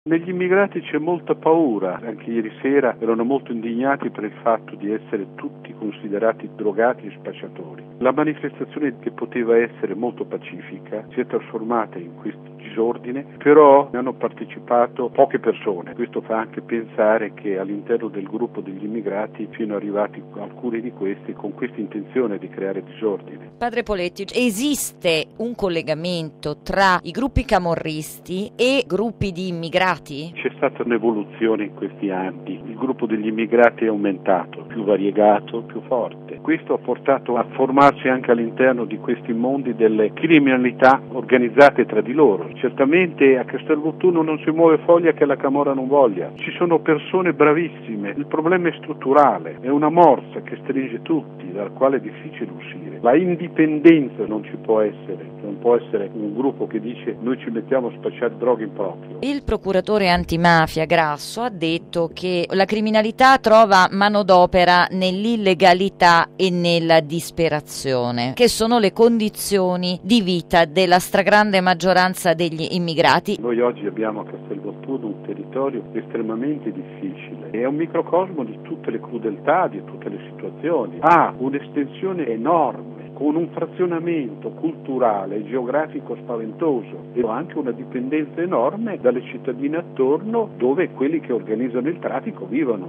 Negli immigrati c'è molta paura, anche ieri sera erano molto indignati per il fatto di essere tutti considerati drogati e spacciatori. La manifestazione, che poteva essere molto pacifica, si è trasformata in questo disordine, però ne hanno partecipato poche persone. Questo fa anche pensare che all'interno del gruppo degli immigrati siano arrivati alcuni di questi con questa intenzione di creare disordine. Padre Poletti, esiste un collegamento tra i gruppi camorristi e gruppi di immigrati? C'è stata un'evoluzione in questi anni, il gruppo degli immigrati è aumentato, più variegato, più forte. Questo ha portato a formarsi anche all'interno di questi mondi delle criminalità organizzate tra di loro. Certamente a Castelvolturno non si muove foglia che la Camorra non voglia. Ci sono persone bravissime, il problema è strutturale, è una morsa che stringe tutti, dal quale è difficile uscire. La indipendenza non ci può essere, non può essere un gruppo che dice noi ci mettiamo a spacciare droghe in proprio. Il procuratore antimafia Grasso ha detto che la criminalità trova manodopera nell'illegalità e nella disperazione, che sono le condizioni di vita della stragrande maggioranza degli immigrati. Noi oggi abbiamo a Castelvolturno un territorio estremamente difficile, è un microcosmo di tutte le crudeltà, di tutte le situazioni, ha un'estensione enorme, con un frazionamento culturale e geografico spaventoso e anche una dipendenza enorme dalle cittadine attorno dove quelli che organizzano il traffico vivono.